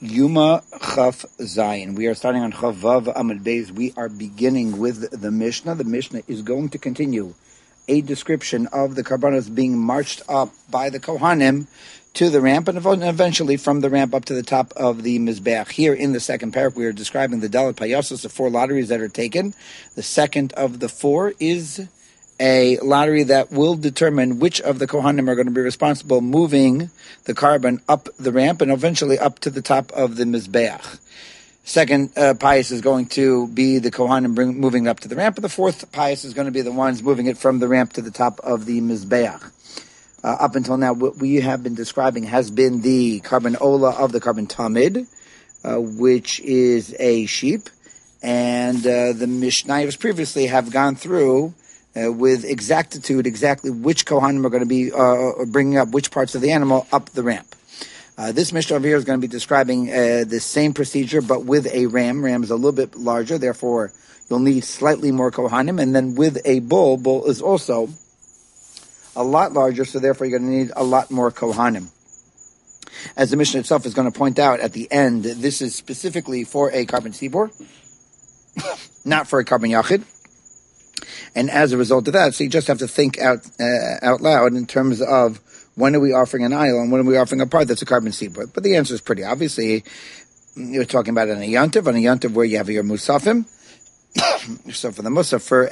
Yuma Chaf Zayin. We are starting on Chavav Amud Beis. We are beginning with the Mishnah. The Mishnah is going to continue a description of the Karbanos being marched up by the Kohanim to the ramp and eventually from the ramp up to the top of the Mizbeach. Here in the second paragraph, we are describing the Dalet Payasos, the 4 lotteries that are taken. The second of the 4 is a lottery that will determine which of the Kohanim are going to be responsible moving the carbon up the ramp and eventually up to the top of the Mizbeach. Second pious is going to be the Kohanim moving up to the ramp, and the fourth pious is going to be the ones moving it from the ramp to the top of the Mizbeach. Up until now, what we have been describing has been the carbon ola of the carbon tamid, which is a sheep, and the Mishnayos previously have gone through with exactitude exactly which Kohanim are going to be bringing up which parts of the animal up the ramp. This Mishnah over here is going to be describing the same procedure, but with a ram. Ram is a little bit larger, therefore you'll need slightly more Kohanim. And then with a bull, bull is also a lot larger, so therefore you're going to need a lot more Kohanim. As the Mishnah itself is going to point out at the end, this is specifically for a carbon tzibor, not for a carbon yachid. And as a result of that, so you just have to think out loud in terms of when are we offering an aisle and when are we offering a part that's a carbon tzibor. But the answer is pretty obviously. You're talking about on a yantiv where you have your musafim. So for the musaf, for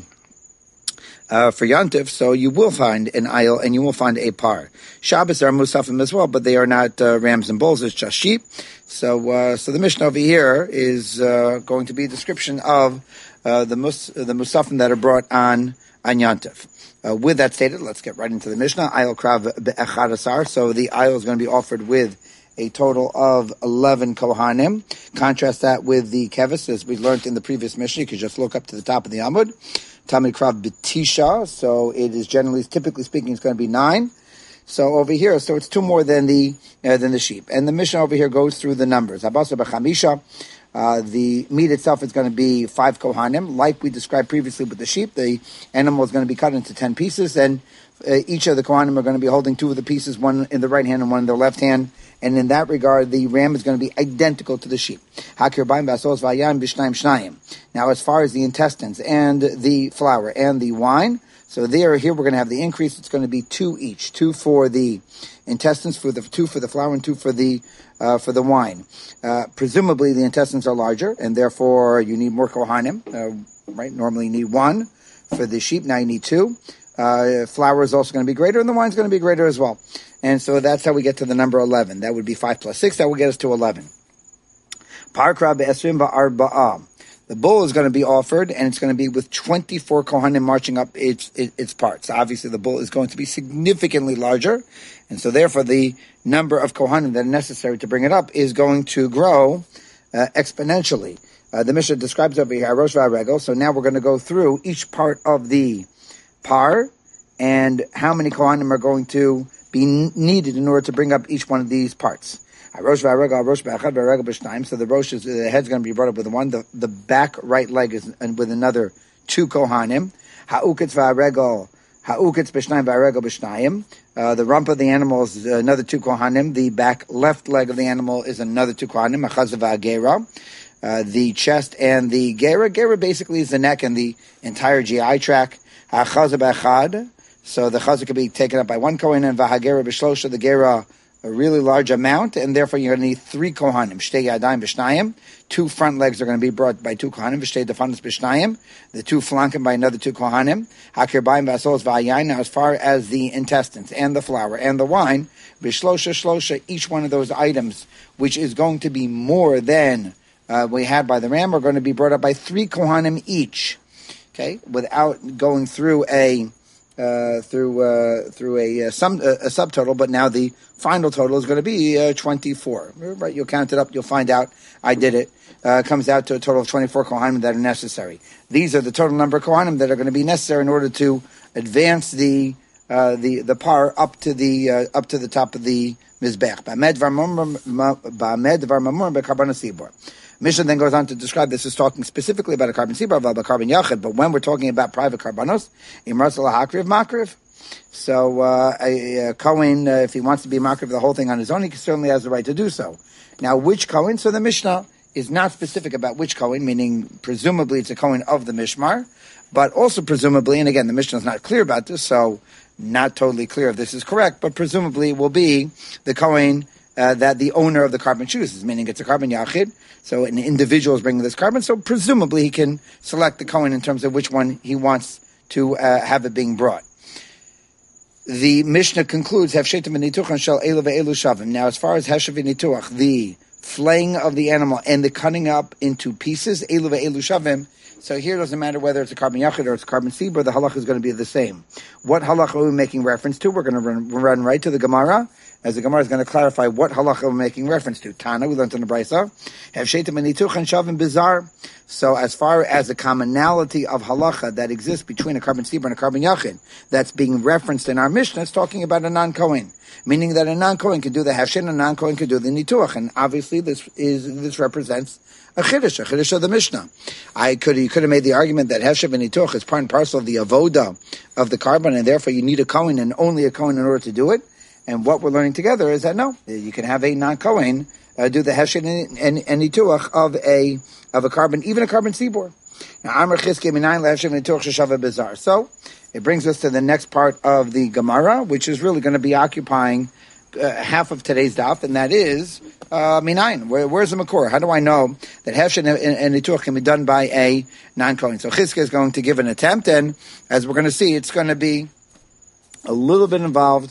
yantiv, so you will find an aisle and you will find a par. Shabbos are musafim as well, but they are not rams and bulls. It's just sheep. So the Mishnah over here is going to be a description of the musafim that are brought on yantiv. With that stated, let's get right into the Mishnah. Ayil krav be'echad asar. So the ayil is going to be offered with a total of 11 Kohanim. Contrast that with the kevis, as we learned in the previous Mishnah. You could just look up to the top of the Amud. Tamid krav betisha. So it is typically speaking, it's going to be 9. So over here, so it's 2 more than the sheep. And the Mishnah over here goes through the numbers. Abasa b'chamisha. The meat itself is going to be 5 Kohanim, like we described previously with the sheep. The animal is going to be cut into 10 pieces, and each of the Kohanim are going to be holding 2 of the pieces, one in the right hand and one in their left hand. And in that regard, the ram is going to be identical to the sheep. Now, as far as the intestines and the flour and the wine, so here we're going to have the increase. It's going to be 2 each, 2 for the intestines, 2 for the flour, and 2 for the wine. Presumably the intestines are larger, and therefore you need more Kohanim, right? Normally you need 1 for the sheep, now you need 2. Flour is also going to be greater, and the wine is going to be greater as well. And so that's how we get to the number 11. That would be 5 plus 6, that will get us to 11. Parkra be'esrim ba'arba'ah. The bull is going to be offered, and it's going to be with 24 Kohanim marching up its parts. Obviously, the bull is going to be significantly larger, and so therefore the number of Kohanim that are necessary to bring it up is going to grow exponentially. The Mishnah describes over here, Rosh v'Aregel, so now we're going to go through each part of the par, and how many Kohanim are going to be needed in order to bring up each one of these parts. So the rosh the head's going to be brought up with 1. The back right leg is with another 2 Kohanim. The rump of the animal is another 2 Kohanim. The back left leg of the animal is another 2 Kohanim. The chest and the gera. Gera basically is the neck and the entire GI tract. So the chazah could be taken up by 1 Kohen, and v'hagera b'shlosha, the gera a really large amount, and therefore you're going to need 3 Kohanim. Shtei yadayim b'shnayim. 2 front legs are going to be brought by 2 Kohanim. Shtei defanos b'shnayim. The 2 flanken by another 2 Kohanim. Hakirbayim v'asos v'ayayin. Now, as far as the intestines and the flour and the wine, b'shlosha, each one of those items, which is going to be more than we had by the ram, are going to be brought up by 3 Kohanim each. Okay, without going through a subtotal, but now the final total is going to be 24. Right, you'll count it up, you'll find out. I did it. Comes out to a total of 24 Kohanim that are necessary. These are the total number of Kohanim that are going to be necessary in order to advance the par up to the top of the mizbech. Mishnah then goes on to describe this as talking specifically about a carbon tzibor, about a carbon yachid, but when we're talking about private karbanos, imras lahakriv makriv. So a Kohen, if he wants to be makriv the whole thing on his own, he certainly has the right to do so. Now, which Kohen? So the Mishnah is not specific about which Kohen, meaning presumably it's a Kohen of the Mishmar, but also presumably, and again, the Mishnah is not clear about this, so not totally clear if this is correct, but presumably it will be the Kohen that the owner of the carbon chooses, meaning it's a carbon yachid, so an individual is bringing this carbon, so presumably he can select the Kohen in terms of which one he wants to have it being brought. The Mishnah concludes, now as far as Heshav v'Nituach, the flaying of the animal and the cutting up into pieces, elu ve'elu shavim, so here it doesn't matter whether it's a carbon yachid or it's a carbon sibur, the halach is going to be the same. What halach are we making reference to? We're going to run right to the Gemara, as the Gemara is going to clarify what halach we're making reference to. Tana, we learned in the Brisa, Hevshetim v'Nituch and Shavim bizar. So as far as the commonality of halacha that exists between a carbon sibur and a carbon yachid, that's being referenced in our Mishnah, it's talking about a non-Kohen. Meaning that a non-Kohen can do the hefshin, and a non-Kohen can do the nituach, and obviously this represents a chiddush of the Mishnah. You could have made the argument that hefshin and nituach is part and parcel of the avoda of the carbon, and therefore you need a Kohen and only a Kohen in order to do it. And what we're learning together is that no, you can have a non-Kohen do the hefshin and nituach of a carbon, even a carbon sibur. Now, Amar Chizkiah minayin lehefshin nituach sheshava bizar. So it brings us to the next part of the Gemara, which is really going to be occupying half of today's daf, and that is minayin. Where's the makor? How do I know that hefshin and nituach can be done by a non-Kohen? So Chizkiah is going to give an attempt, and as we're going to see, it's going to be a little bit involved,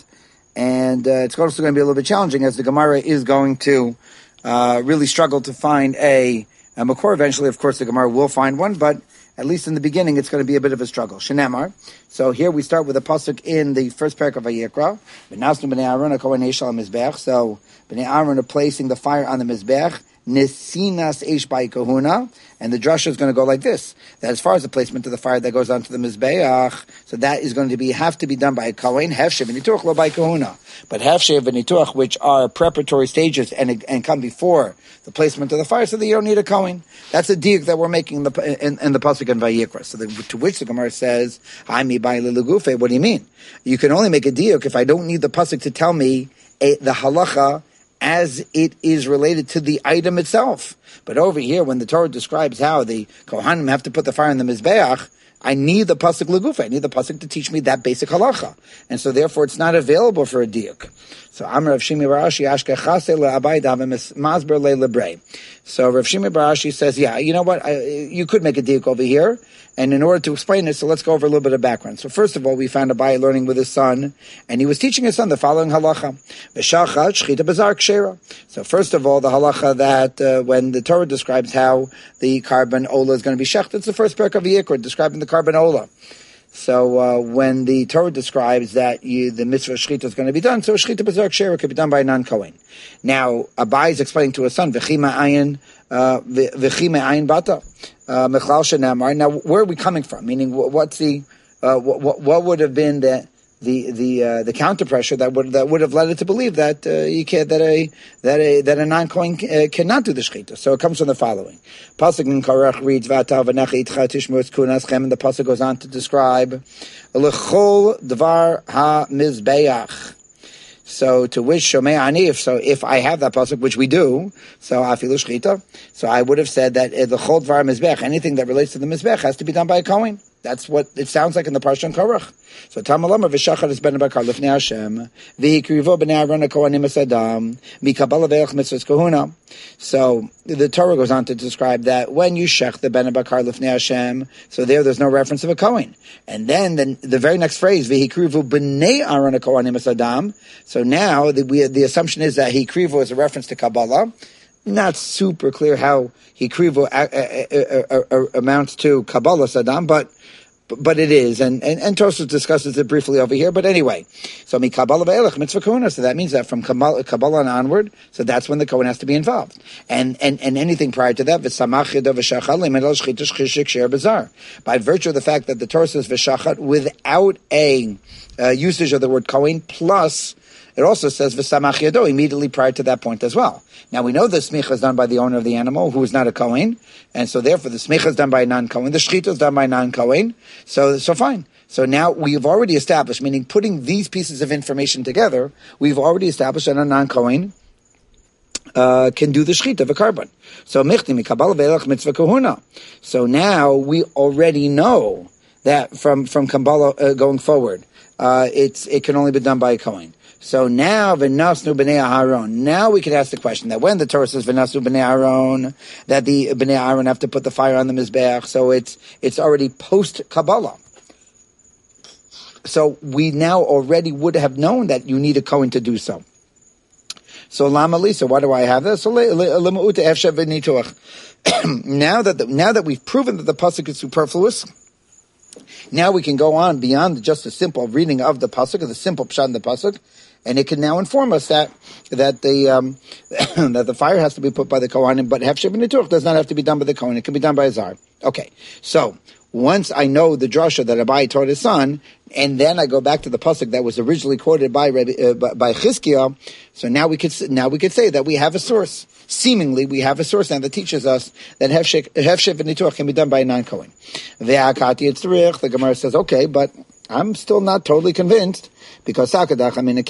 and it's also going to be a little bit challenging, as the Gemara is going to really struggle to find a makor. Eventually, of course, the Gemara will find one, but at least in the beginning, it's going to be a bit of a struggle. Shenemar. So here we start with a pasuk in the first parak of Vayikra. V'nasnu b'nei Aaron hakohen eish al mizbech. So b'nei Aaron are placing the fire on the mizbech. Nesinas eish by kahuna. And the drasha is going to go like this: that as far as the placement of the fire that goes onto the mizbeach, so that is going to have to be done by a kohen. Hefshev v'nituach lo by kahuna. But hefshev v'nituach, which are preparatory stages and come before the placement of the fire, so that you don't need a kohen. That's a diuk that we're making in the pasuk in Vayikra. So to which the Gemara says, "I mi by lilugufe." What do you mean? You can only make a diuk if I don't need the pasuk to tell me the halacha as it is related to the item itself. But over here, when the Torah describes how the Kohanim have to put the fire in the Mizbeach, I need the pasuk legufa. I need the pasuk to teach me that basic halacha. And so therefore it's not available for a diuk. So Amar Rav Shimi bar Ashi ashkechase le'abai davim masber le'lebrei. So Rav Shimi bar Ashi says, yeah, you know what? You could make a diuk over here. And in order to explain it, so let's go over a little bit of background. So first of all, we found Abai learning with his son, and he was teaching his son the following halacha. V'shachat shchita bazar kshera. So first of all, the halacha that when the Torah describes how the carbon ola is going to be shecht, it's the first parak of Vayikra describing the carbon ola. So when the Torah describes that the mitzvah shchita is going to be done, so shchita bazar kshera could be done by a non-Kohen. Now, Abai is explaining to his son, v'chima ayin bata. Now, where are we coming from? Meaning, what's the what would have been the counter pressure that would have led it to believe that that a non-Kohen cannot do the shechita? So it comes from the following: pasuk in Korach reads "V'atav v'necha itcha tishmur kunaschem," and the pasuk goes on to describe l'chol dvar ha-mizbeach. So to which Shomei Anif, so if I have that pasuk, which we do, so afilu shchita, so I would have said that the chol dvar mizbech, anything that relates to the mizbech has to be done by a kohen. That's what it sounds like in the parsha in Korach. So Tamalamar v'shachar is ben bakar lifnei Hashem v'hikrivo b'nei Aaron hakohanim esadam mikabala ve'elch mitzvahs kahuna. So the Torah goes on to describe that when you shech the ben bakar lifnei Hashem, so there's no reference of a kohen. And then the very next phrase v'hikrivo b'nei Aaron hakohanim esadam. So now the assumption is that hikrivo is a reference to Kabbalah. Not super clear how hikrivo amounts to Kabbalah Saddam, but it is, and Tosfos discusses it briefly over here. But anyway, so Kabbalah ve'elech mitzvah kahuna. So that means that from Kabbalah and onward, so that's when the Kohen has to be involved. And anything prior to that, v'samach yado v'shachat le'medal shchita shchishik sher bazar. By virtue of the fact that the Torah says v'shachat without a usage of the word Kohen, plus it also says v'samach yado immediately prior to that point as well. Now we know the smicha is done by the owner of the animal, who is not a Kohen, and so therefore the smicha is done by a non-Kohen. The shechita is done by a non-Kohen. So fine. So now we've already established, meaning putting these pieces of information together, we've already established that a non-Kohen can do the shechita of a carbon. So michti mikabala ve'elach mitzvah kahuna. So now we already know that from Kabbalah going forward, it can only be done by a Kohen. So now v'nasnu b'nei Aharon. Now we can ask the question that when the Torah says v'nasnu b'nei Aharon, that the b'nei Aharon have to put the fire on the mizbeach. So it's already post Kabbalah. So we now already would have known that you need a Kohen to do so. So lama lisa, why do I have this? So now that we've proven that the pasuk is superfluous, now we can go on beyond just a simple reading of the pasuk, or the simple pshat in the pasuk, and it can now inform us that the that the fire has to be put by the kohanim, but hefsher v'nituch does not have to be done by the kohen; it can be done by a zar. Okay, so once I know the drasha that Abai taught his son, and then I go back to the pasuk that was originally quoted by Chizkiah, so now we could say that we have a source. Seemingly, we have a source now that teaches us that hefsher v'nituch can be done by a non-kohen. The Gemara says, okay, but I'm still not totally convinced, because I would have made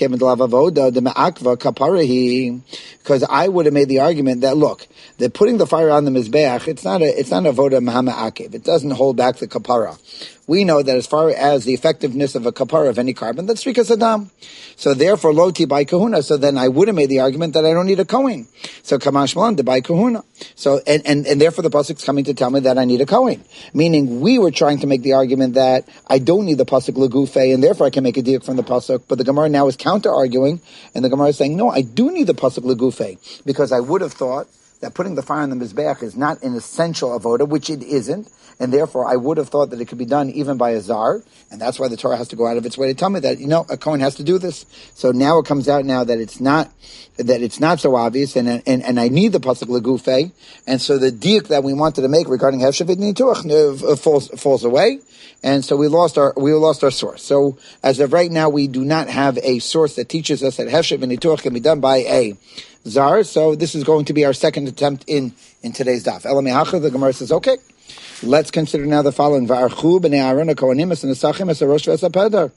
the argument that, look, that putting the fire on the mizbeach, it's not avoda mahamakev. It doesn't hold back the kapara. We know that as far as the effectiveness of a kapara of any carbon, that's rikas adam. So therefore, loti by kahuna. So then I would have made the argument that I don't need a kohen. So kamash malan by kahuna. So and therefore the pasuk's coming to tell me that I need a kohen. Meaning we were trying to make the argument that I don't need the pasuk legufe, and therefore I can make a diuk from the pasuk. But the Gemara now is counter arguing, and the Gemara is saying, no, I do need the pasuk legufe, because I would have thought that putting the fire on the mizbeach is not an essential avoda, which it isn't, and therefore I would have thought that it could be done even by a zar, and that's why the Torah has to go out of its way to tell me that, a kohen has to do this. So now it comes out now that it's not so obvious, and I need the pasuk legufe, and so the diuk that we wanted to make regarding hefsher v'nituch falls away, and so we lost our source. So as of right now, we do not have a source that teaches us that hefsher v'nituch can be done by a zar. So this is going to be our second attempt in today's daf. Elamihacha, the Gemara says, okay, let's consider now the following: Va'archu b'nei Aaron kohanim es nesachim es rosh v'esapeder.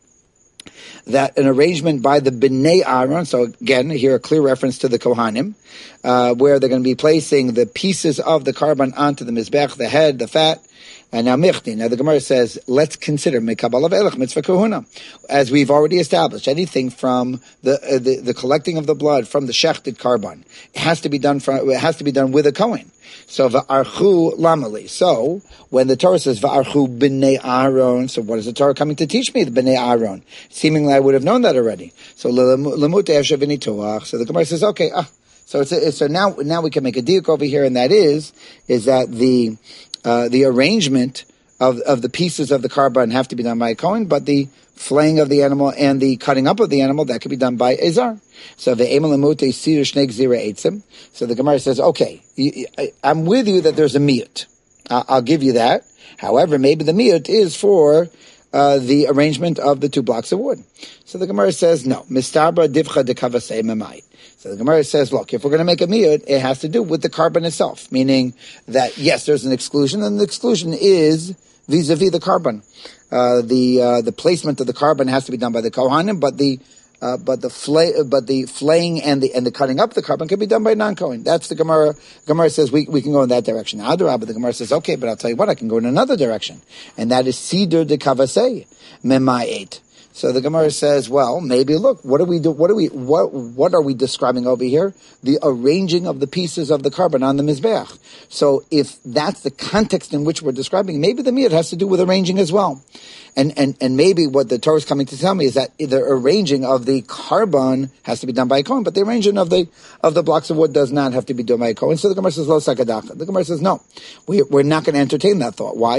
That an arrangement by the b'nei Aaron. So again, here a clear reference to the kohanim, where they're going to be placing the pieces of the carbon onto the mizbech, the head, the fat. And now michti. Now the Gemara says, let's consider mikabala ve'elach mitzvah kahuna, as we've already established. Anything from the collecting of the blood from the shechted carbon, it has to be done with a kohen. So va'archu lamali. So when the Torah says va'archu b'nei Aaron, so what is the Torah coming to teach me? The b'nei Aaron. Seemingly I would have known that already. So lemut efsher v'nituach. So the Gemara says, okay, so now we can make a diuk over here, and that is that the arrangement of the pieces of the carbon have to be done by a kohen, but the flaying of the animal and the cutting up of the animal, that could be done by a zar. So the So the Gemara says, okay, I'm with you that there's a miyut. I'll give you that. However, maybe the miyut is for the arrangement of the 2 blocks of wood. So the Gemara says, no. Mistabra divcha dekavasei memai. So the Gemara says, look, if we're going to make a miyut, it has to do with the carbon itself, meaning that, yes, there's an exclusion, and the exclusion is vis-a-vis the carbon. The placement of the carbon has to be done by the kohanim, but the flaying and the cutting up of the carbon can be done by non-kohen. That's the Gemara. Gemara says we can go in that direction. Adarabah, the Gemara says, okay, but I'll tell you what, I can go in another direction, and that is sidur de kavasei memayet. So the Gemara says, well, maybe look, what are we describing over here? The arranging of the pieces of the carbon on the mizbeach. So if that's the context in which we're describing, maybe the miyut has to do with arranging as well. And maybe what the Torah is coming to tell me is that the arranging of the carbon has to be done by a kohen, but the arranging of the blocks of wood does not have to be done by a kohen. So the Gemara says, lo sakadacha. The Gemara says, no, we're not going to entertain that thought. Why?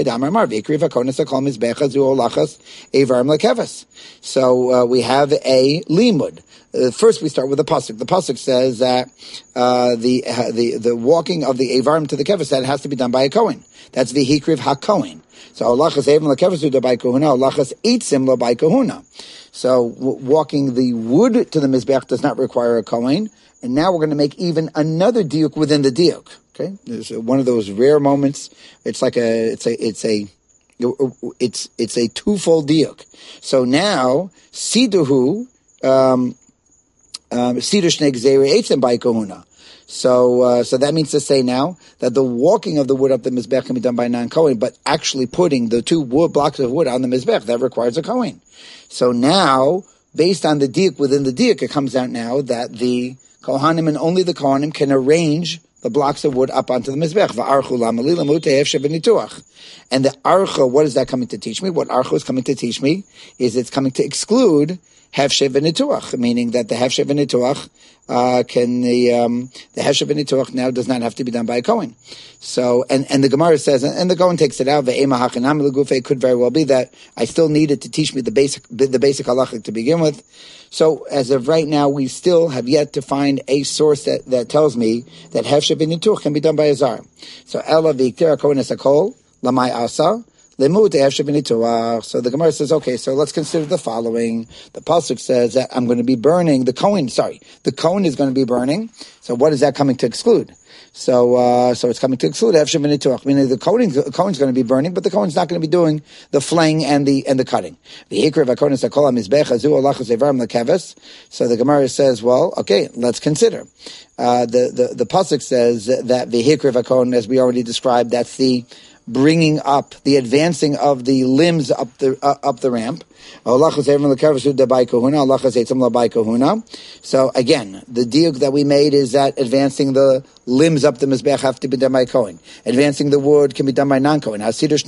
So we have a limud. First, we start with the pasuk. The pasuk says that the walking of the avarim to the keves, that has to be done by a kohen. That's v'hikriv hakohen. So halachas evim lekeves uda by kahuna, halachas eitzim lo by kahuna. So walking the wood to the mizbech does not require a kohen. And now we're going to make even another diuk within the diuk. Okay, there's one of those rare moments. It's like it's a twofold diuk. So now siduhu sidu shnei gzeri eitzim by kahuna. So that means to say now that the walking of the wood up the mizbech can be done by non-kohen, but actually putting the two blocks of wood on the mizbech, that requires a kohen. So now, based on the diuk within the diuk, it comes out now that the kohanim and only the kohanim can arrange the blocks of wood up onto the mizbech. And the archa, what is that coming to teach me? What archa is coming to teach me is it's coming to exclude hefshev v'nituach, meaning that the hefshev v'nituach the hefshev v'nituach now does not have to be done by a kohen. So, and the Gemara says, and the Kohen takes it out. It could very well be that I still needed to teach me the basic halachic to begin with. So, as of right now, we still have yet to find a source that tells me that hefshev v'nituach can be done by a zar. So, ela v'ikter kohen esakol lamai asa. So the Gemara says, okay, so let's consider the following. The pasuk says that I'm going to be burning the kohen is going to be burning. So what is that coming to exclude? So it's coming to exclude hefshev v'nituach, meaning the kohen's going to be burning, but the kohen's not going to be doing the flaying and the cutting. So the Gemara says, well, okay, let's consider. The pasuk says that v'hikra v'kohen, as we already described, that's the bringing up, the advancing of the limbs up the ramp. So again, the diuk that we made is that advancing the limbs up the mizbech have to be done by kohen. Advancing the wood can be done by non-kohen.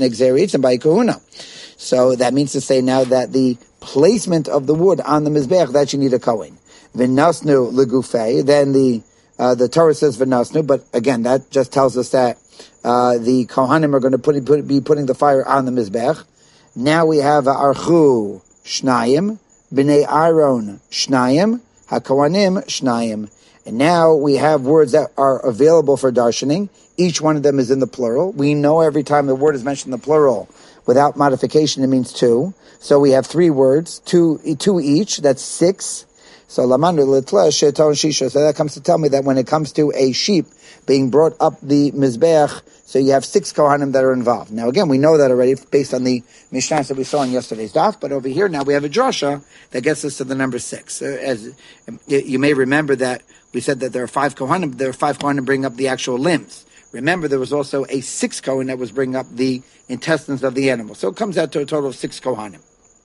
So that means to say now that the placement of the wood on the mizbech, that you need a kohen. V'nasnu legufei, then the Torah says v'nasnu, but again, that just tells us that the Kohanim are going to be putting the fire on the Mizbech. Now we have Archu Shnayim, B'nei Aaron Shnayim, HaKohanim Shnayim. And now we have words that are available for darshaning. Each one of them is in the plural. We know every time the word is mentioned in the plural, without modification, it means two. So we have three words, two each, that's six. So Lamandu Litla Sheton Shisha. So that comes to tell me that when it comes to a sheep being brought up the Mizbech, so you have 6 Kohanim that are involved. Now again, we know that already based on the Mishnah that we saw in yesterday's daf, but over here now we have a drasha that gets us to the number 6. As you may remember that we said that there are 5 Kohanim bring up the actual limbs. Remember, there was also a 6th Kohen that was bringing up the intestines of the animal. So it comes out to a total of 6 Kohanim.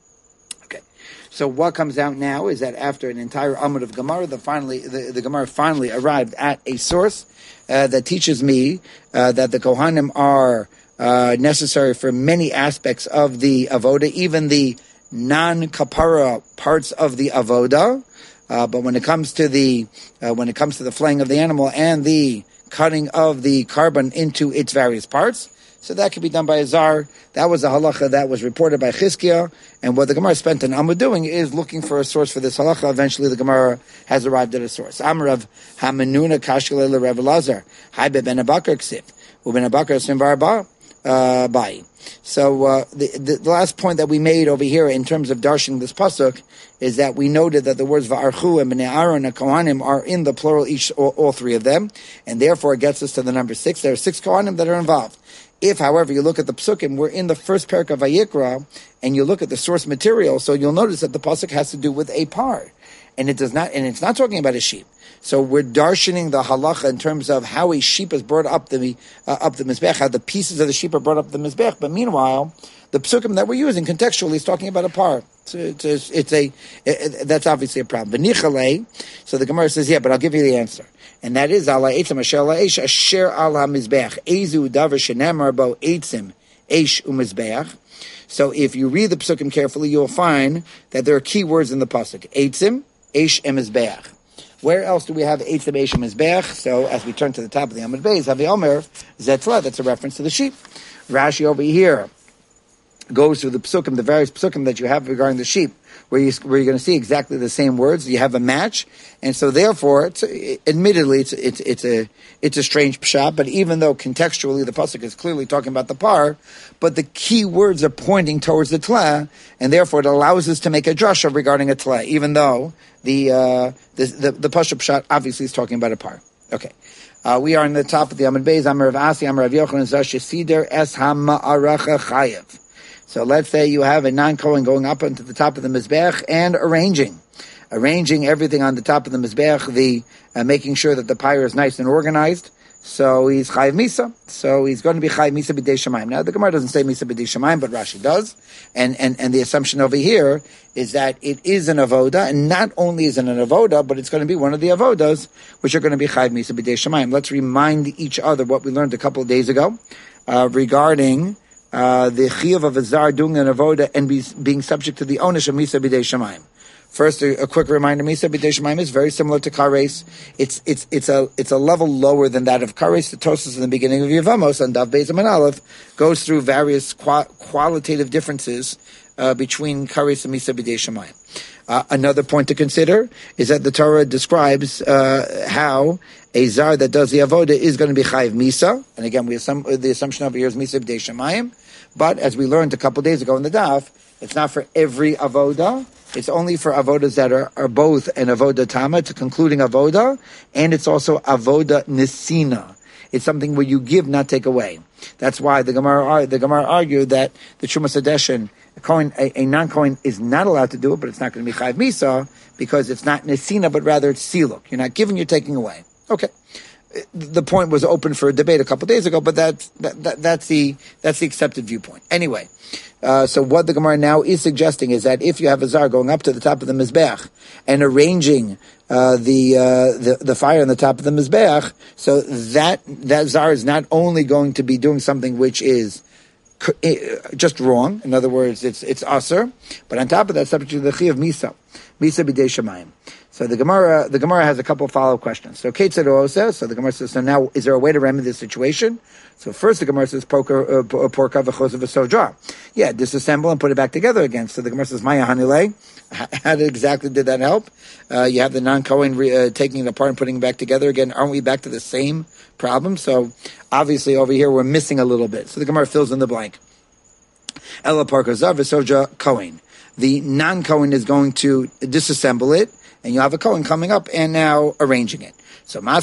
So what comes out now is that after an entire Amud of Gemara, the Gemara finally arrived at a source that teaches me that the Kohanim are necessary for many aspects of the avoda, even the non-kapara parts of the avoda. But when it comes to the flaying of the animal and the cutting of the carbon into its various parts, so that can be done by a zar. That was a halacha that was reported by Chizkiah. And what the Gemara spent an Amud doing is looking for a source for this halacha. Eventually the Gemara has arrived at a source. Amrav Hamenuna Kashkele LeRev Elazar. Haibe Ben Abakar Ksiv. Uben Abakar Simvar Bai. So the last point that we made over here in terms of darshan this pasuk is that we noted that the words Va'archu and Bnei Aaron and Kohanim are in the plural, all 3 of them. And therefore it gets us to the number 6. There are 6 Kohanim that are involved. If, however, you look at the psukim, we're in the first parak of Vayikra, and you look at the source material, so you'll notice that the pasuk has to do with a par, and it's not talking about a sheep. So we're darshaning the halacha in terms of how a sheep is brought up the mizbech, how the pieces of the sheep are brought up the mizbech. But meanwhile, the psukim that we're using contextually is talking about a par. That's obviously a problem. V'nichalei, so the Gemara says, yeah, but I'll give you the answer. And that is, ala eitzim asher ala eish asher ala mizbeach. Ezu davar shenemar bo eitzim eish umizbeach. So if you read the psukim carefully, you'll find that there are key words in the pasuk. Eitzim, eish, and mizbeach. Where else do we have eitzim, eish, and mizbeach? So as we turn to the top of the Amud Beis, Havi Omer, Zetzla, that's a reference to the sheep. Rashi over here goes through the psukim, the various psukim that you have regarding the sheep, where you're going to see exactly the same words. You have a match, and so therefore, it's a strange pshat. But even though contextually the pasuk is clearly talking about the par, but the key words are pointing towards the tleh, and therefore it allows us to make a drasha regarding a tleh, even though the pasuk pshat obviously is talking about a par. Okay. We are in the top of the Amud Beis. Amar Rav Asi, Amar Rav Yochanan, Zash Yisider Es HaMa'aracha Chayev. So let's say you have a non-Kohen going up onto the top of the Mizbech and arranging everything on the top of the Mizbech, making sure that the pyre is nice and organized. So he's Chayiv Misa. So he's going to be Chayiv Misa B'dei Shamayim. Now the Gemara doesn't say Misa B'dei Shamayim, but Rashi does. And the assumption over here is that it is an avoda, and not only is it an avoda, but it's going to be one of the avodas, which are going to be Chayiv Misa B'dei Shamayim. Let's remind each other what we learned a couple of days ago, regarding, the Chiyuv of a Zar doing an avoda and being subject to the onus of Misa B'dei Shamayim. First, a quick reminder: Misa B'dei Shamayim is very similar to Kares. It's a level lower than that of Kares. The Tosfos in the beginning of Yevamos on Daf Beis Amud Aleph goes through various qualitative differences between Kares and Misa B'dei Shamayim. Another point to consider is that the Torah describes how a Zar that does the avoda is going to be Chayiv Misa, and again, the assumption over here is Misa B'dei Shamayim. But as we learned a couple of days ago in the Daf, it's not for every avoda. It's only for avodas that are both an avoda tama, it's a concluding avoda, and it's also avoda nisina. It's something where you give, not take away. That's why the Gemara argued that the Trumas Hadeshin, a non-Kohen is not allowed to do it, but it's not going to be Chayiv Misa because it's not nisina, but rather it's siluk. You're not giving, you're taking away. Okay. The point was open for a debate a couple of days ago, but that's the accepted viewpoint. Anyway, so what the Gemara now is suggesting is that if you have a Zar going up to the top of the Mizbeach and arranging the fire on the top of the Mizbeach, so that Zar is not only going to be doing something which is just wrong, in other words, it's aser, but on top of that, subject to the Chi of Misa B'dei Shamayim. So the Gemara has a couple of follow-up questions. So Ketzad Osa, so the Gemara says, so now is there a way to remedy this situation? So first the Gemara says, Porka v'chosa v'sodra. Yeah, disassemble and put it back together again. So the Gemara says, Maya Hanile. How exactly did that help? You have the non-Kohen taking it apart and putting it back together again. Aren't we back to the same problem? So obviously over here we're missing a little bit. So the Gemara fills in the blank. Ela Porka zav v'sodra Kohen. The non-Kohen is going to disassemble it, and you have a Kohen coming up and now arranging it. So so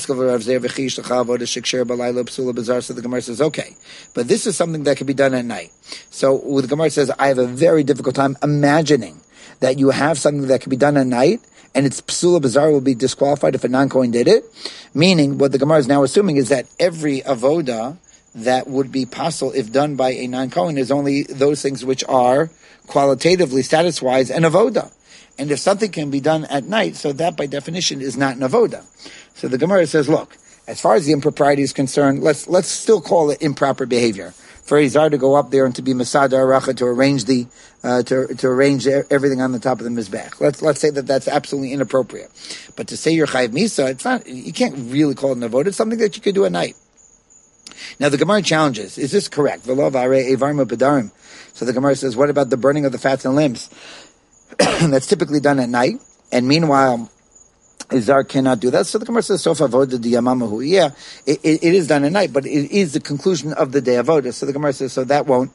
the Gemara says, okay, but this is something that can be done at night. So the Gemara says, I have a very difficult time imagining that you have something that can be done at night, and it's Psula Bazar will be disqualified if a non-Kohen did it. Meaning, what the Gemara is now assuming is that every avoda that would be possible if done by a non-Kohen is only those things which are qualitatively, status-wise, an avoda. And if something can be done at night, so that by definition is not an avoda. So the Gemara says, look, as far as the impropriety is concerned, let's still call it improper behavior. For a Zar to go up there and to be Masada Aracha, to arrange to arrange everything on the top of the Mizbech. Let's say that that's absolutely inappropriate. But to say you're Chayiv Misa, it's not, you can't really call it an avoda. It's something that you could do at night. Now the Gemara challenges, is this correct? So the Gemara says, what about the burning of the fats and limbs? That's typically done at night, and meanwhile, a Zar cannot do that. So the Gemara says, "Sof avoda diyamamahu." Yeah, it is done at night, but it is the conclusion of the day avoda. So the Gemara says, so that won't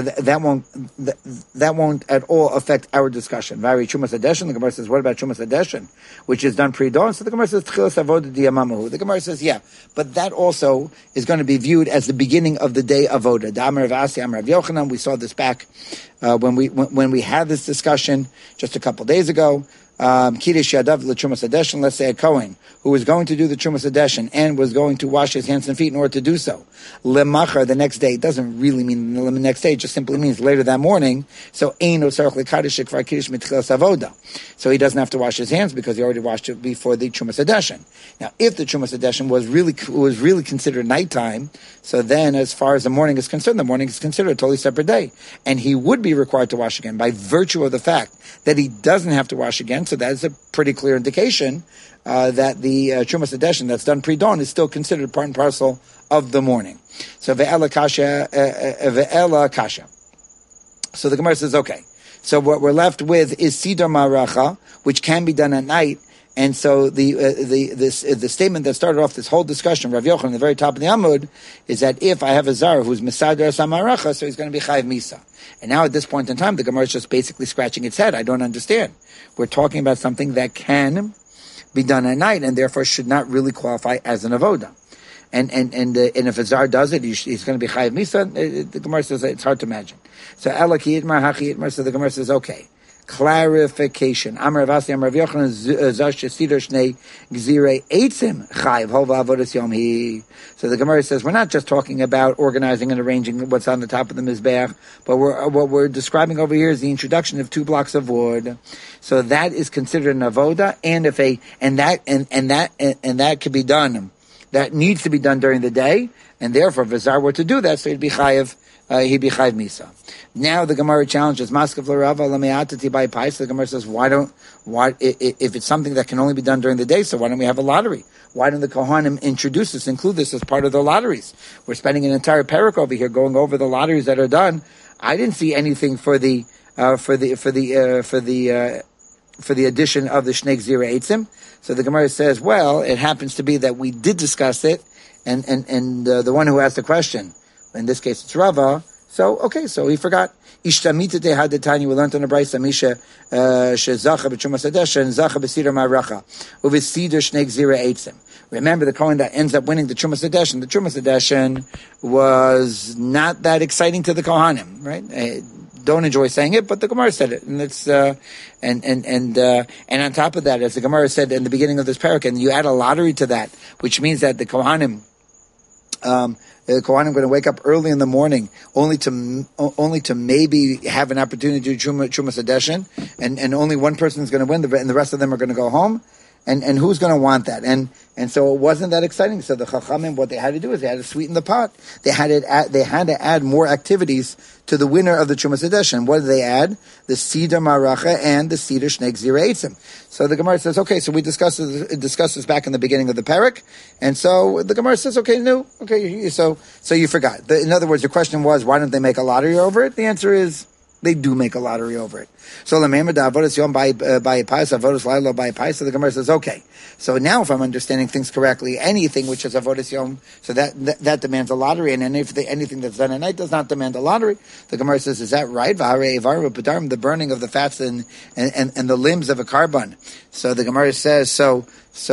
at all affect our discussion. Vari Chumas Hadeshin. The Gemara says, what about Chumas Hadeshin, which is done pre-dawn? So the Gemara says, Tchilas avoda diyamamahu. The Gemara says, yeah, but that also is going to be viewed as the beginning of the day avoda. Damar of Asi, Amar of Yochanan. We saw this back when we had this discussion just a couple days ago. Kiddush Yadav l'Trumas Hadeshin, let's say a Kohen who was going to do the Trumas Hadeshin and was going to wash his hands and feet in order to do so. Lemachar, the next day, it doesn't really mean the next day, it just simply means later that morning. So Ein Osarach l'Kaddish Kvar Kiddush Mitchilas Avoda. So he doesn't have to wash his hands because he already washed it before the Trumas Hadeshin. Now, if the Trumas Hadeshin was really considered nighttime, so then as far as the morning is concerned, the morning is considered a totally separate day. And he would be required to wash again by virtue of the fact that he doesn't have to wash again. So that is a pretty clear indication that the Trumas Hadeshin that's done pre-dawn is still considered part and parcel of the morning. So ve'ela kasha. So the Gemara says, okay. So what we're left with is Siddur Maracha, which can be done at night. And so the statement that started off this whole discussion, Rav Yochanan, at the very top of the Amud, is that if I have a Zar who's Mesader Samaracha, so he's going to be Chayiv Misa. And now at this point in time, the Gemara is just basically scratching its head. I don't understand. We're talking about something that can be done at night and therefore should not really qualify as an avoda. and if a zar does it, he's going to be chayiv misa. The Gemara says it's hard to imagine. So elaki itmar hachi itmar. So the Gemara says okay. Clarification. Amar Avasi Amar Rav Yochanan Zash Sidor Shnei Gzirei Eitzim Chayiv Hova Avodas Yom Hi. So the Gemara says we're not just talking about organizing and arranging what's on the top of the mizbeach, but what we're describing over here is the introduction of 2 blocks of wood. So that is considered an avoda, and that could be done. That needs to be done during the day, and therefore if a zar were to do that, so he'd be chayiv misa. Now the Gemara challenges Maskav l'Rava l'me'atati by Pais. The Gemara says, if it's something that can only be done during the day, so why don't we have a lottery? Why don't the Kohanim include this as part of the lotteries? We're spending an entire parak over here going over the lotteries that are done. I didn't see anything for the addition of the Shnei Gzirei Eitzim. So the Gemara says, well, it happens to be that we did discuss it, and the one who asked the question, in this case it's Rava, so he forgot. Ishtamita tehadetani, we learned on the Brayso Misha shezacha b'Trumas Hadeshen and zacha b'Sidur Ma'aracha u'v'Sidur Shnei Gzirei Eitzim. Remember, the Kohen that ends up winning the Trumas Hadeshen. The Trumas Hadeshen was not that exciting to the Kohanim, right? Don't enjoy saying it, but the Gemara said it, and it's and on top of that, as the Gemara said in the beginning of this parak, and you add a lottery to that, which means that the Kohanim are going to wake up early in the morning only to maybe have an opportunity to do Trumas Hadeshen, and only one person is going to win, and the rest of them are going to go home. And who's going to want that? And so it wasn't that exciting. So the Chachamim, what they had to do is they had to sweeten the pot. They had to add more activities to the winner of the Trumas Hadeshen. What did they add? The Siddur Ma'aracha and the Siddur Shnei Gzirei Eitzim. So the Gemara says, okay, so we discussed this back in the beginning of the parak, and so the Gemara says, so you forgot. In other words, the question was, why don't they make a lottery over it? The answer is, they do make a lottery over it. So the Gemara says, okay. So now, if I'm understanding things correctly, anything which is avodas yom, so that demands a lottery, and anything that's done at night does not demand a lottery. The Gemara says, is that right? The burning of the fats and the limbs of a carbon. So the Gemara says, so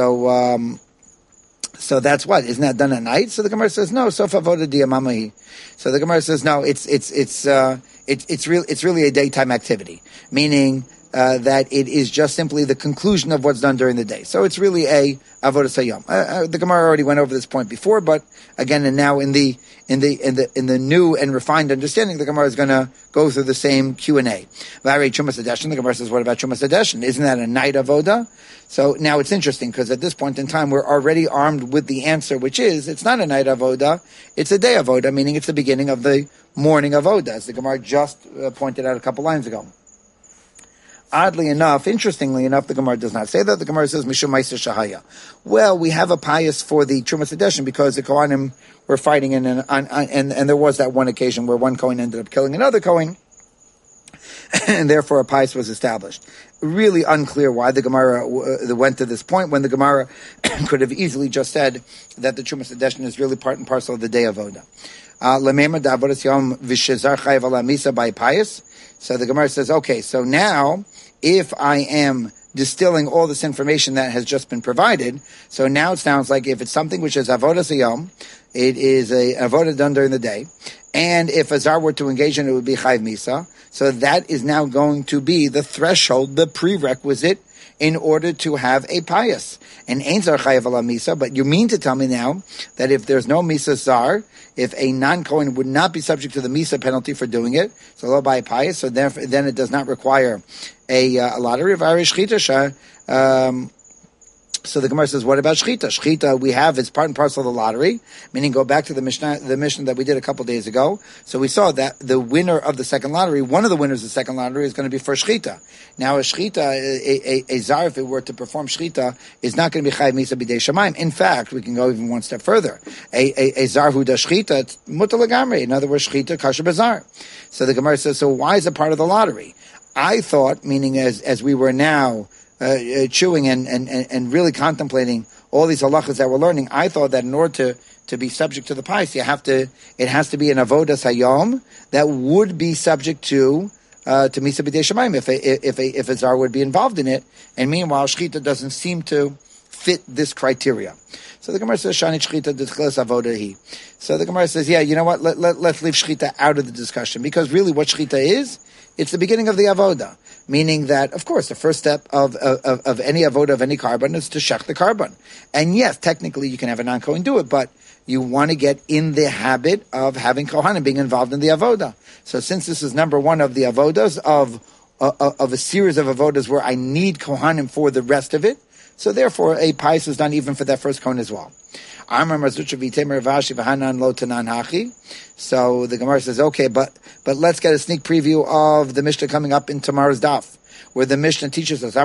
that's what? Isn't that done at night? So the Gemara says, no. So avodah diamamahi. So the Gemara says, no. It's really a daytime activity, meaning that it is just simply the conclusion of what's done during the day. So it's really a avodas hayom. The Gemara already went over this point before, but again, and now in the new and refined understanding, the Gemara is going to go through the same Q&A. The Gemara says, what about Trumas Hadeshen? Isn't that a night avoda? So now it's interesting because at this point in time, we're already armed with the answer, which is, it's not a night avoda, it's a day avoda, meaning it's the beginning of the morning avoda, as the Gemara just pointed out a couple lines ago. Oddly enough, interestingly enough, the Gemara does not say that. The Gemara says, Mishum Meiser Shahaya. Well, we have a pious for the Trumas Hadeshen because the Kohanim were fighting and there was that one occasion where one Kohen ended up killing another Kohen, and therefore a pious was established. Really unclear why the Gemara went to this point when the Gemara could have easily just said that the Trumas Hadeshen is really part and parcel of the day of Avoda. So the Gemara says, okay, so now if I am distilling all this information that has just been provided, so now it sounds like if it's something which is avodas hayom, it is a avodah done during the day, and if a zar were to engage in it, it would be chayiv misa. So that is now going to be the threshold, the prerequisite in order to have a pious. And ein zar chayiv ala misa, but you mean to tell me now that if there's no misa zar, if a non-Kohen would not be subject to the misa penalty for doing it, so lo by a pious, so then it does not require a lottery of Irish Shchita. So the Gemara says, what about Shchita? Shchita, we have, it's part and parcel of the lottery, meaning go back to the Mishnah that we did a couple days ago. So we saw that the winner of the second lottery, one of the winners of the second lottery is going to be for Shchita. Now a Shchita, a zar, if it were to perform Shchita, is not going to be Chayiv Misa B'dei Shamayim. In fact, we can go even one step further. A zar who does Shchita, mutar legamrei. In other words, Shchita, kasher b'zar. So the Gemara says, so why is it part of the lottery? I thought, meaning as we were now chewing and really contemplating all these halachas that we're learning, I thought that in order to be subject to the pious, it has to be an avodas hayom that would be subject to misa b'dei shamayim if a zar would be involved in it. And meanwhile, shchita doesn't seem to fit this criteria. So the Gemara says, Shani Shchita D'Tchilas Avoda Hi. So the Gemara says, yeah, you know what, let's leave Shchita out of the discussion, because really what Shchita is, it's the beginning of the Avoda. Meaning that, of course, the first step of any Avoda, of any carbon, is to shech the carbon. And yes, technically you can have a non-Kohen do it, but you want to get in the habit of having Kohanim being involved in the Avoda. So since this is number one of the Avodas, of a series of Avodas where I need Kohanim for the rest of it, so therefore a pious is done even for that first Kohen as well. So the Gemara says, okay, but let's get a sneak preview of the Mishnah coming up in tomorrow's daf, where the Mishnah teaches us,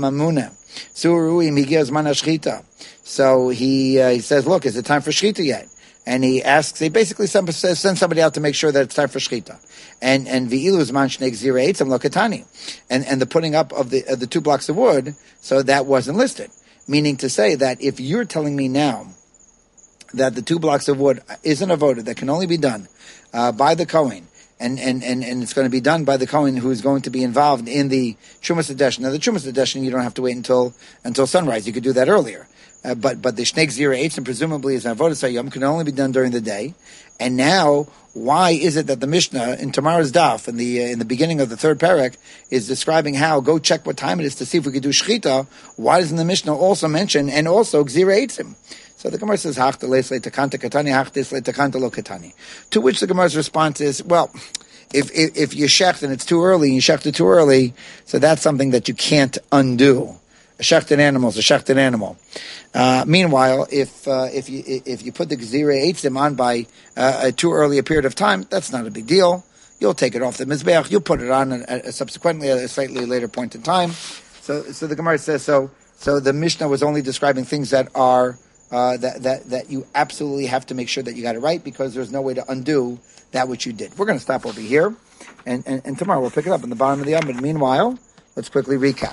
so he says, look, is it time for Shechita yet? And he asks, he basically sends somebody out to make sure that it's time for Shechita. And V'ilu Zman Shnei Gzirei Eitzim Lo Katani. And the putting up of the 2 blocks of wood, so that wasn't listed. Meaning to say that if you're telling me now that the 2 blocks of wood is an avoda that can only be done by the Kohen, and it's going to be done by the Kohen who's going to be involved in the Trumas Hadeshin. Now the Trumas Hadeshin, you don't have to wait until sunrise. You could do that earlier. But the Shnei Gzirei Eitzim presumably is an avoda sayom, can only be done during the day. And now, why is it that the Mishnah in tomorrow's daf, in the beginning of the 3rd parak, is describing how, go check what time it is to see if we could do Shechita? Why doesn't the Mishnah also mention, and also Gzirei Eitzim? So the Gemara says, Hachta leis le'takanta katani, hachtis le'takanta lo katani. To which the Gemara's response is, well, if you shecht and it's too early, you shecht it too early, so that's something that you can't undo. A shechted animal is a shechted animal. Meanwhile, if you put the Gzirei Eitzim on by too early a period of time, that's not a big deal. You'll take it off the Mizbeach, you'll put it on subsequently at a slightly later point in time. So the Gemara says, so the Mishnah was only describing things that are that you absolutely have to make sure that you got it right, because there's no way to undo that which you did. We're going to stop over here, and tomorrow we'll pick it up in the bottom of the Amud. Meanwhile, let's quickly recap.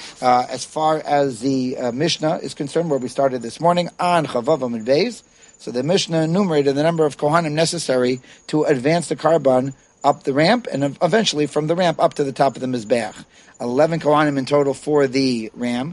As far as the Mishnah is concerned, where we started this morning, on Chavav Amud Beis, so the Mishnah enumerated the number of Kohanim necessary to advance the carbon up the ramp, and eventually from the ramp up to the top of the Mizbeach. 11 Kohanim in total for the ram,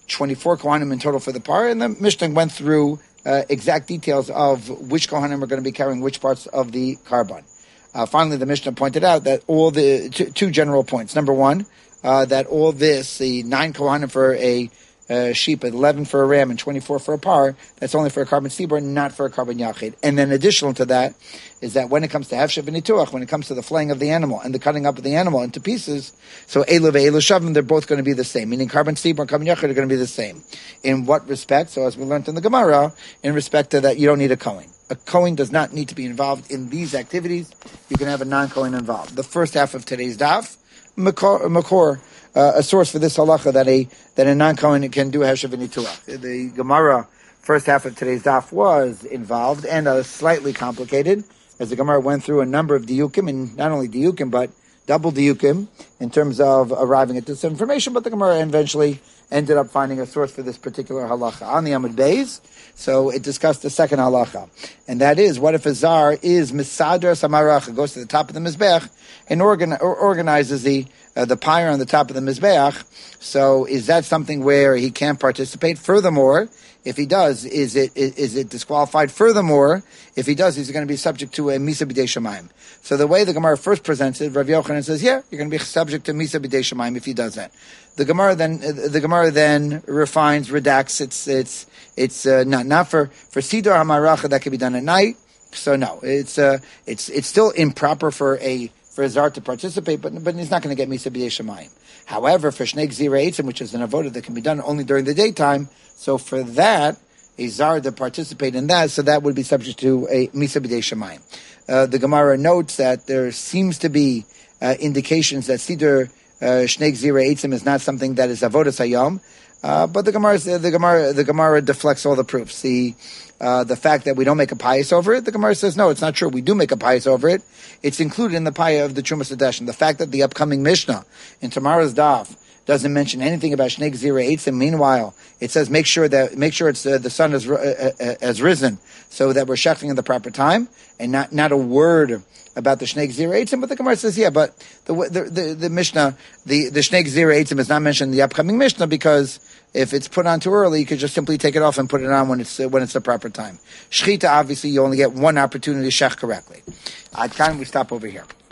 24 Kohanim in total for the par, and the Mishnah went through exact details of which Kohanim are going to be carrying which parts of the carbon. Finally, the Mishnah pointed out that all the two general points. Number one, that all this, the 9 Kohanim for a sheep, 11 for a ram, and 24 for a par, that's only for a carbon stibor, not for a carbon yachid. And then additional to that is that when it comes to hefshev and nituach, when it comes to the flaying of the animal and the cutting up of the animal into pieces, so elu ve'elu shavim, they're both going to be the same, meaning carbon stibor and carbon yachid are going to be the same. In what respect? So as we learned in the Gemara, in respect to that, you don't need a Kohen. A Kohen does not need to be involved in these activities. You can have a non-Kohen involved. The first half of today's daf, Makor, a source for this halacha that a non-Kohen can do Heshav and Nituach. The Gemara first half of today's daf was involved and slightly complicated, as the Gemara went through a number of diukim, and not only diukim, but double diukim in terms of arriving at this information, but the Gemara eventually ended up finding a source for this particular halacha on the Amud Beis. So it discussed the second halacha, and that is, what if a zar is misadar samarach, goes to the top of the mizbeach and organizes the pyre on the top of the mizbeach? So is that something where he can't participate? Furthermore, if he does, is it disqualified? Furthermore, if he does, he's going to be subject to a misa b'dei shamayim. So the way the Gemara first presents it, Rav Yochanan says, yeah, you're going to be subject to misa b'dei shamayim if he does that. The Gemara then refines, redacts. It's not for siddur hamaracha that can be done at night. So no, it's still improper for a zar to participate, but he's not going to get misa b'dei shamayim. However, for shnei gzirei eitzim, which is an avoda that can be done only during the daytime, so for that, a zar to participate in that, so that would be subject to a misa b'dei shamayim. The Gemara notes that there seems to be indications that siddur shnei gzirei eitzim is not something that is avodas hayom, but the Gemara deflects all the proofs. The fact that we don't make a pious over it, the Gemara says no, it's not true. We do make a pious over it. It's included in the payah of the Trumas Hadeshin. The fact that the upcoming Mishnah in tomorrow's daf doesn't mention anything about Shnei Gzira Eitzim. Meanwhile, it says make sure it's the sun has risen, so that we're shechting at the proper time, and not a word about the Shnei Gzira Eitzim. But the Gemara says, yeah, but the Mishnah, the Shnei Gzira Eitzim is not mentioned in the upcoming Mishnah, because if it's put on too early, you could just simply take it off and put it on when it's the proper time. Shechita, obviously, you only get one opportunity to shech correctly. At time we stop over here.